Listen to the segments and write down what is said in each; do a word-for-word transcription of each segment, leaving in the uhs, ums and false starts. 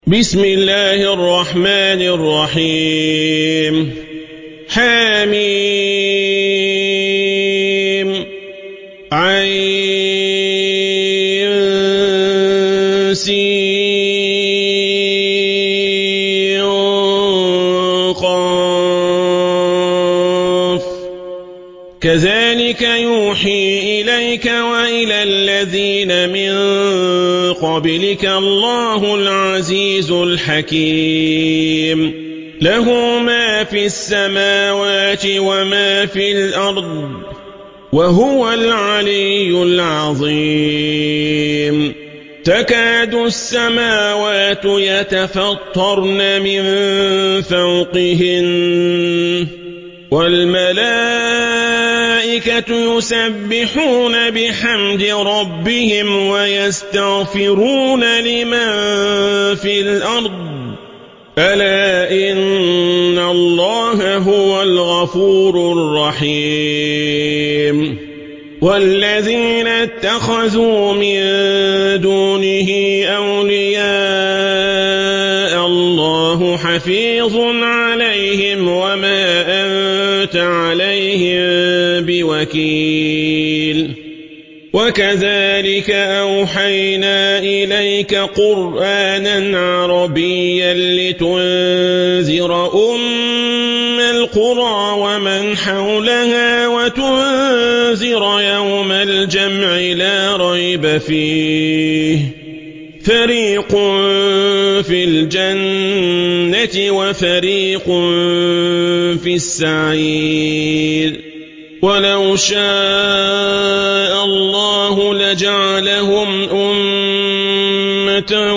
بسم الله الرحمن الرحيم حميم عين سين قاف كذلك يوحي إليك وإلى الذين من قبلك الله العزيز الحكيم له ما في السماوات وما في الأرض وهو العلي العظيم تكاد السماوات يتفطرن من فوقهن والملائكة يسبحون بحمد ربهم ويستغفرون لمن في الأرض ألا إن الله هو الغفور الرحيم والذين اتخذوا من دونه أولياء الله حفيظ عليهم وما أنت عليهم بوكيل وكذلك أوحينا إليك قرآنا عربيا لتنذر أم القرى ومن حولها وتنذر يوم الجمع لا ريب فيه فريق في الجنة وفريق في السعير ولو شاء الله لجعلهم أمة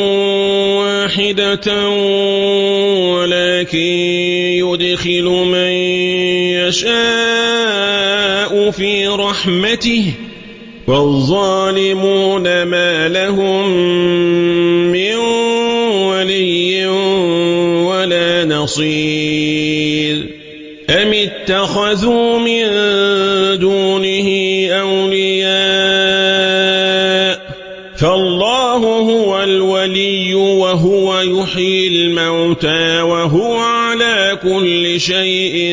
واحدة ولكن يدخل من يشاء في رحمته والظالمون ما لهم من ولي ولا نصير أم اتخذوا من دونه أولياء فالله هو الولي وهو يحيي الموتى وهو على كل شيء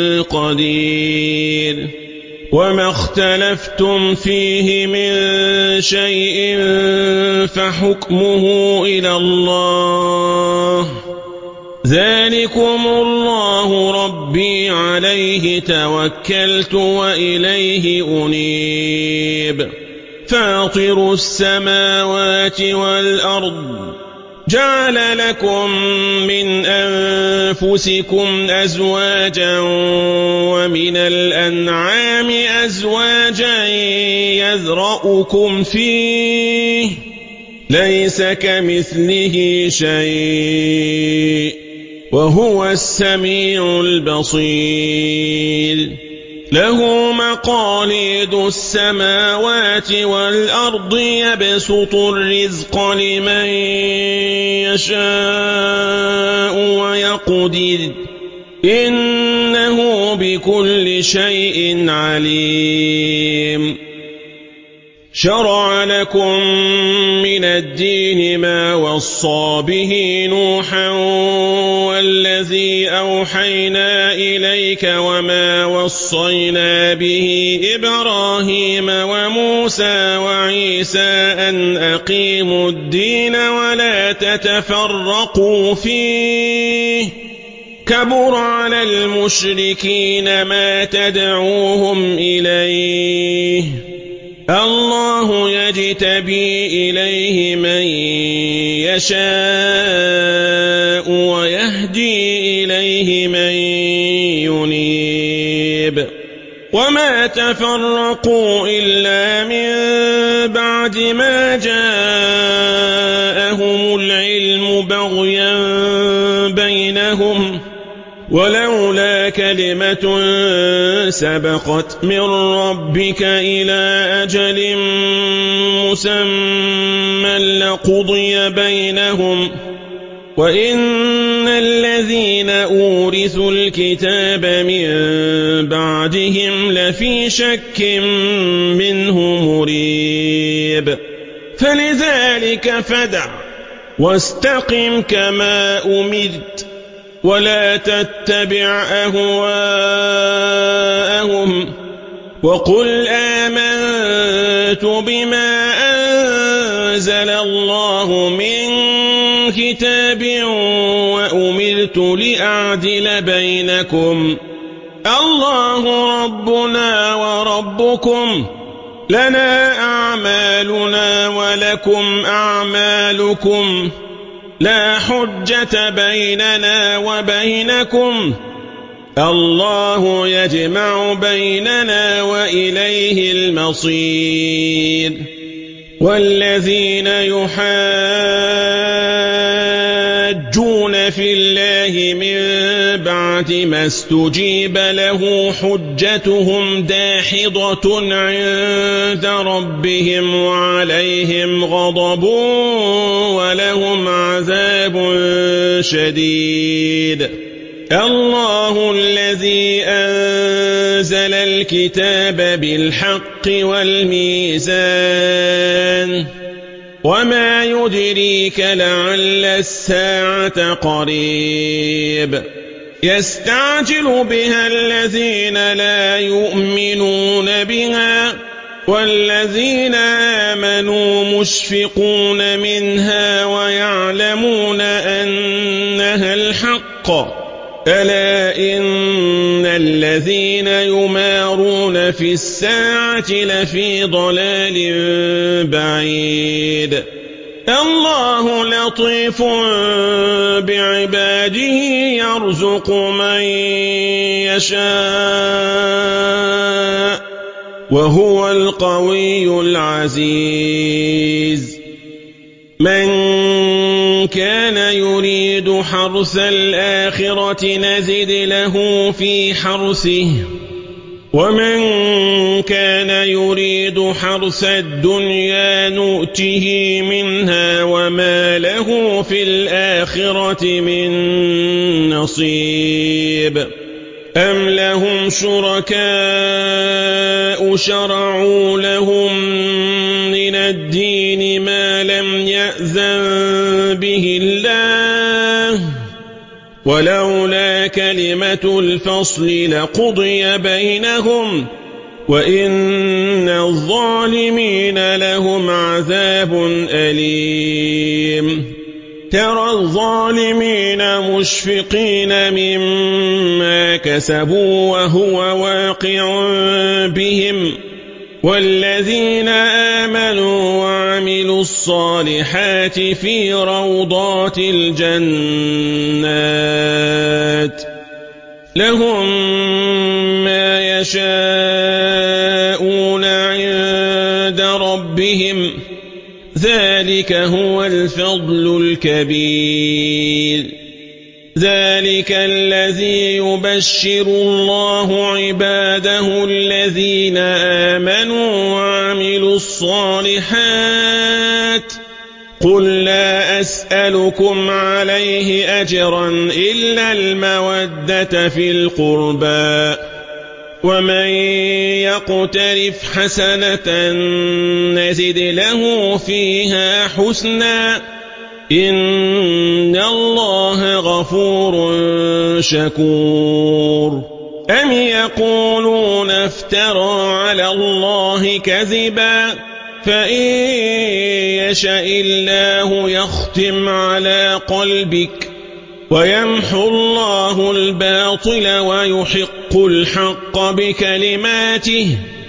قدير وما اختلفتم فيه من شيء فحكمه إلى الله ذلكم الله ربي عليه توكلت وإليه أنيب فاطر السماوات والأرض جعل لكم من أنفسكم أزواجا ومن الأنعام أزواجا يذرأكم فيه ليس كمثله شيء وهو السميع البصير له مقاليد السماوات والأرض يبسط الرزق لمن يشاء ويقدر إنه بكل شيء عليم شرع لكم من الدين ما وصى به نوحا والذي أوحينا إليك وما وصينا به إبراهيم وموسى وعيسى أن أقيموا الدين ولا تتفرقوا فيه كبر على المشركين ما تدعوهم إليه الله يجتبي إليه من يشاء ويهدي إليه من ينيب وما تفرقوا إلا من بعد ما جاءهم العلم بغيا بينهم ولولا كلمة سبقت من ربك إلى أجل مسمى لقضي بينهم وإن الذين أورثوا الكتاب من بعدهم لفي شك منه مريب فلذلك فدع واستقم كما أمرت ولا تتبع أهواءهم وقل آمنت بما أنزل الله من كتاب وأمرت لأعدل بينكم الله ربنا وربكم لنا أعمالنا ولكم أعمالكم لا حجة بيننا وبينكم الله يجمع بيننا وإليه المصير والذين يحاجون في الله من بعد ما استجيب له حجتهم داحضة عند ربهم وعليهم غضب ولهم عذاب شديد الله الذي أنزل الكتاب بالحق والميزان وما يدريك لعل الساعة قريب يستعجل بها الذين لا يؤمنون بها والذين آمنوا مشفقون منها ويعلمون أنها الحق ألا إن الذين يمارون في الساعة لفي ضلال بعيد الله لطيف بعباده يرزق من يشاء وهو القوي العزيز من كان يريد حرث الآخرة نزد له في حرثه ومن كان يريد حرث الدنيا نؤته منها وما له في الآخرة من نصيب أم لهم شركاء شرعوا لهم من الدين ما لم يأذن به الله ولولا كلمة الفصل لقضي بينهم وإن الظالمين لهم عذاب أليم ترى الظالمين مشفقين مما كسبوا وهو واقع بهم والذين آمنوا وعملوا الصالحات في روضات الجنات لهم ما يشاءون عند ربهم ذلك هو الفضل الكبير ذلك الذي يبشر الله عباده الذين آمنوا وعملوا الصالحات قل لا أسألكم عليه أجرا إلا المودة في القربى ومن يقترف حسنة نزد له فيها حسنا إن الله غفور شكور أم يقولون افترى على الله كذبا فإن يشاء الله يختم على قلبك ويمحو الله الباطل ويحق الحق بكلماته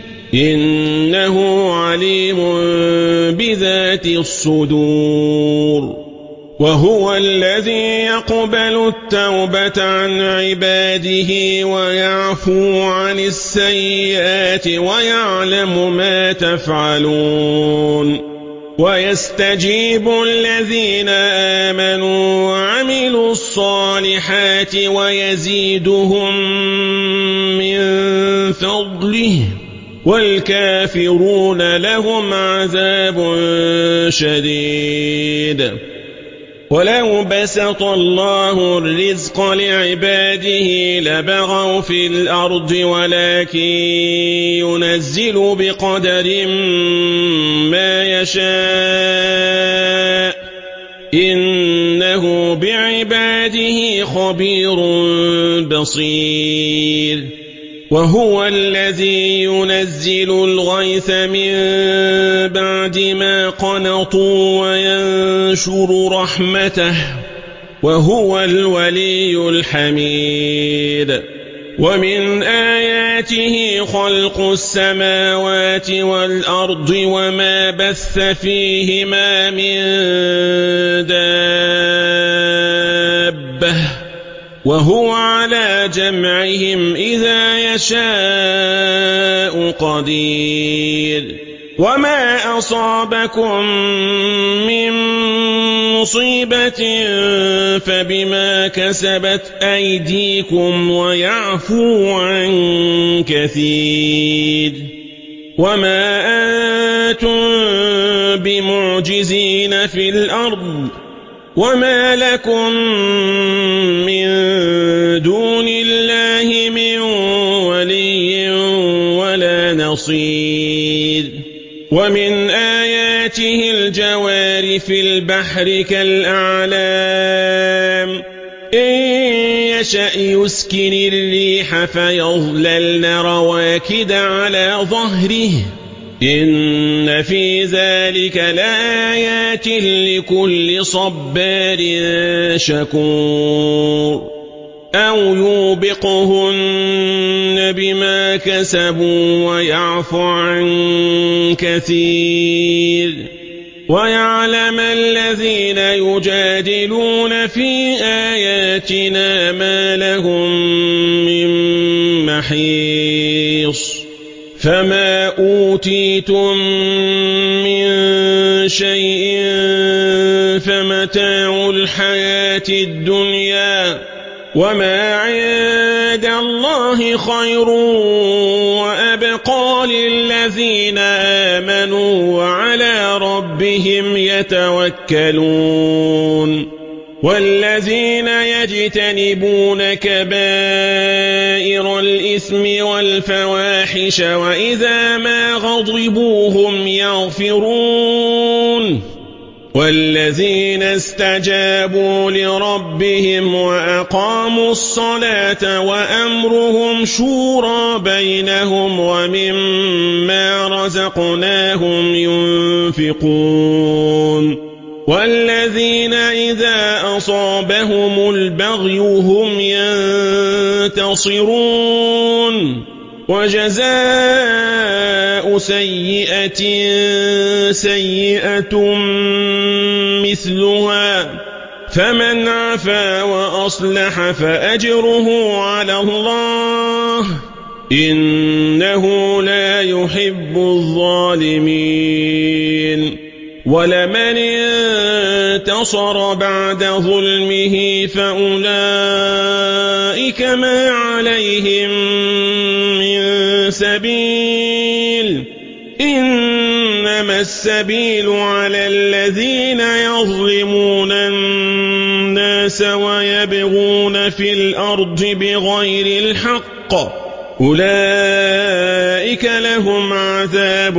إنه عليم بذات الصدور وهو الذي يقبل التوبة عن عباده ويعفو عن السيئات ويعلم ما تفعلون ويستجيب الذين آمنوا وعملوا الصالحات ويزيدهم من فضله والكافرون لهم عذاب شديد ولو بسط الله الرزق لعباده لبغوا في الأرض ولكن ينزل بقدر ما يشاء إنه بعباده خبير بصير وهو الذي ينزل الغيث من بعد ما قنطوا وينشر رحمته وهو الولي الحميد ومن آياته خلق السماوات والأرض وما بث فيهما من دابة وهو على جمعهم إذا يشاء قدير وما أصابكم من مصيبة فبما كسبت أيديكم ويعفو عن كثير وما أنتم بمعجزين في الأرض وما لكم من دون الله من ولي ولا نصير ومن آياته الجوار في البحر كالأعلام إن يشأ يسكن الريح فيظللن رواكد على ظهره إن في ذلك لآيات لكل صبار شكور أو يوبقهن بما كسبوا ويعفو عن كثير ويعلم الذين يجادلون في آياتنا ما لهم من محيص فما أوتيتم من شيء فمتاع الحياة الدنيا وما عند الله خير وأبقى للذين آمنوا وعلى ربهم يتوكلون والذين يجتنبون كبائر الإثم والفواحش وإذا ما غضبوا هم يغفرون والذين استجابوا لربهم وأقاموا الصلاة وأمرهم شورى بينهم ومما رزقناهم ينفقون والذين إذا أصابهم البغي هم ينتصرون وجزاء سيئة سيئة مثلها فمن عفا وأصلح فأجره على الله إنه لا يحب الظالمين ولمن انتصر بعد ظلمه فأولئك ما عليهم من سبيل إنما السبيل على الذين يظلمون الناس ويبغون في الأرض بغير الحق أولئك لهم عذاب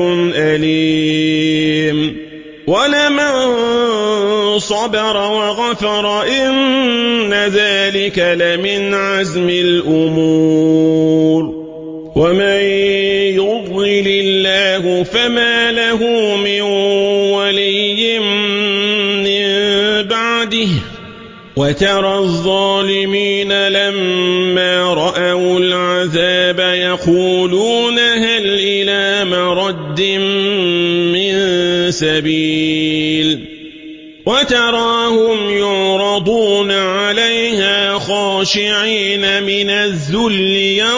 أليم ولمن صبر وغفر إن ذلك لمن عزم الأمور ومن يضلل الله فما له من ولي من بعده وترى الظالمين لما رأوا العذاب يقولون هل إلى مرد من سبيل وتراهم يعرضون عليها خاشعين من الذل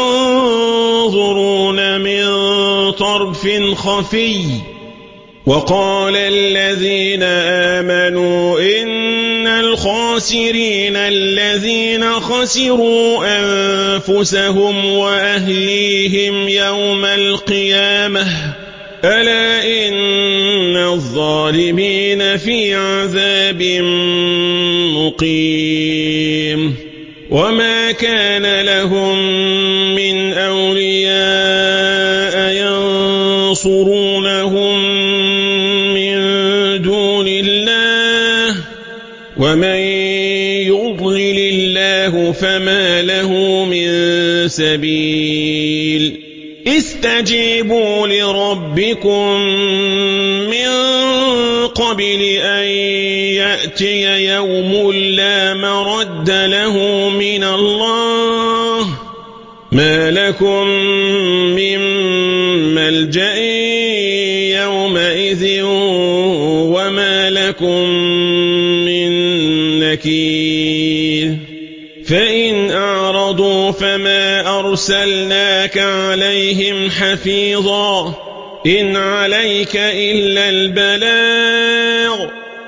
ينظرون من طرف خفي وقال الذين آمنوا إن الخاسرين الذين خسروا أنفسهم وأهليهم يوم القيامة ألا إن الظالمين في عذاب مقيم وما كان لهم من أولياء ينصرونهم من دون الله يضلل الله فما له من سبيل استجيبوا لربكم من قبل أن يأتي يوم لا مرد له من الله ما لكم من ملجأ يومئذ وما لكم من نكير فإن أعرضوا فما أرسلناك عليهم حفيظا إن عليك إلا البلاغ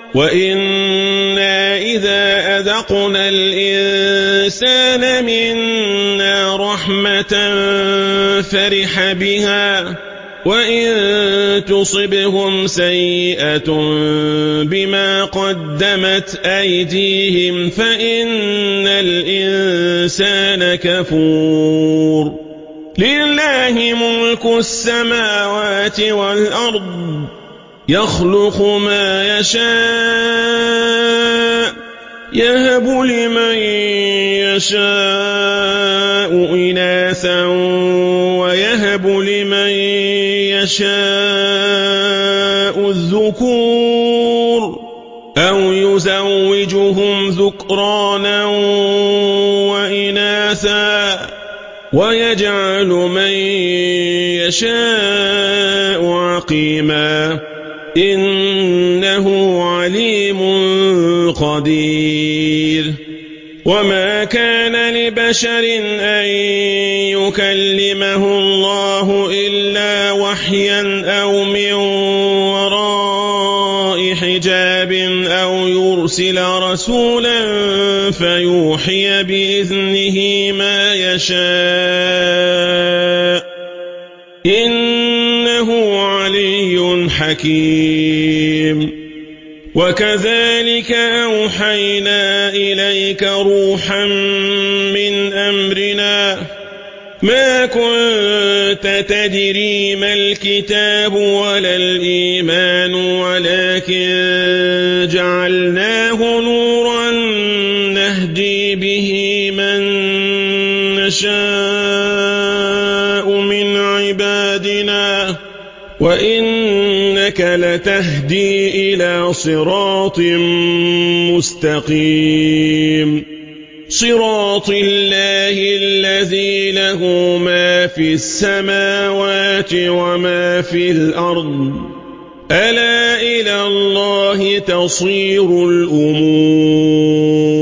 وإنا إذا أذقنا الإنسان منا رحمة فرح بها وإن تصبهم سيئة بما قدمت أيديهم فإن الإنسان كفور لله ملك السماوات والأرض يخلق ما يشاء يهب لمن يشاء إناثا ويهب لمن يشاء الذكور أو يزوجهم ذكرانا وإناثا ويجعل من يشاء عقيما إنه عليم قدير وما كان لبشر أن يكلمه الله إلا وحيا أو من وراء حجاب أو يرسل رسولا فيوحي بإذنه ما يشاء إنه علي حكيم وكذلك أوحينا إليك روحا من أمرنا ما كنت تدري ما الكتاب ولا الإيمان ولكن جعلناه نورا نهدي به من نشاء من عبادنا وإنك لتهدي إلى صراط مستقيم صراط الله الذي له ما في السماوات وما في الأرض ألا إلى الله تصير الأمور